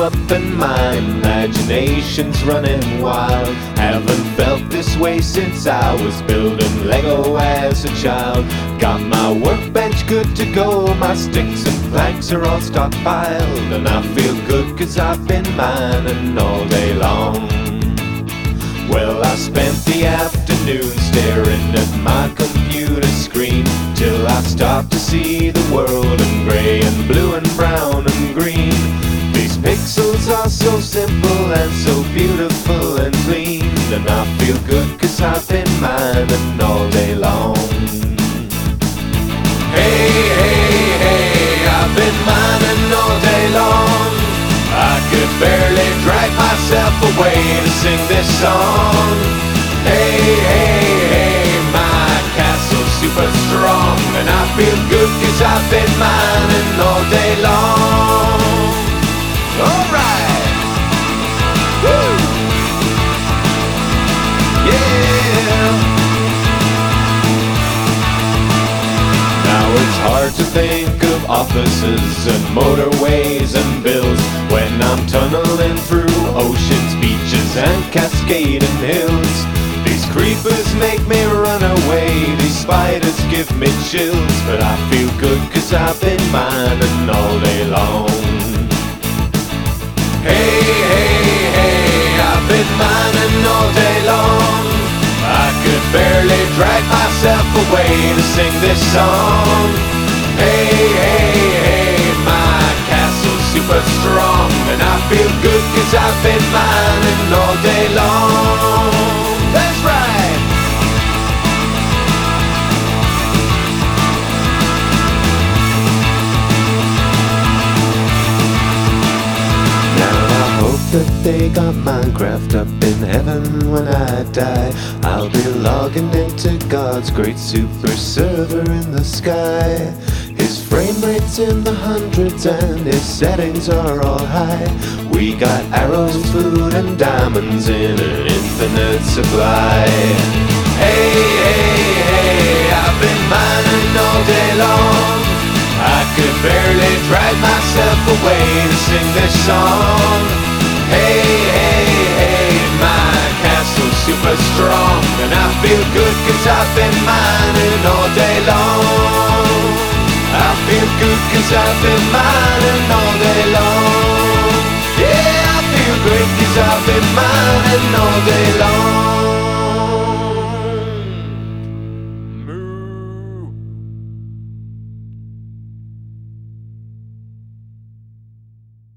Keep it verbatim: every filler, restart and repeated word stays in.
up and my imagination's running wild. Haven't felt this way since I was building Lego as a child. Got my workbench good to go, my sticks and planks are all stockpiled, and I feel good cause I've been mining all day long. Well, I spent the afternoon staring at my computer screen till I stopped to see the world in grey and blue and brown and green. These pixels are so simple and so beautiful and clean, and I feel good cause I've been mining all day long. Hey, hey, hey, I've been mining all day long. I could barely drag myself away to sing this song. Hey, hey, hey, my castle's super strong, and I feel good cause I've been mining all day long. Alright! Woo! Yeah! Now it's hard to think of offices and motorways and bills when I'm tunneling through oceans, beaches and cascading hills. These creepers make me run away, these spiders give me chills, but I feel good cause I've been mining all day long. Hey, hey, hey, I've been mining all day long. I could barely drag myself away to sing this song. Hey, hey, hey, my castle's super strong, and I feel good cause I've been mining all day long. That's right! That they got Minecraft up in heaven when I die. I'll be logging into God's great super server in the sky. His frame rate's in the hundreds and his settings are all high. We got arrows, food and diamonds in an infinite supply. Hey, hey, hey, I've been mining all day long. I could barely drag myself away to sing this song. Hey, hey, hey, my castle's super strong, and I feel good cause I've been mining all day long. I feel good cause I've been mining all day long. Yeah, I feel great cause I've been mining all day long.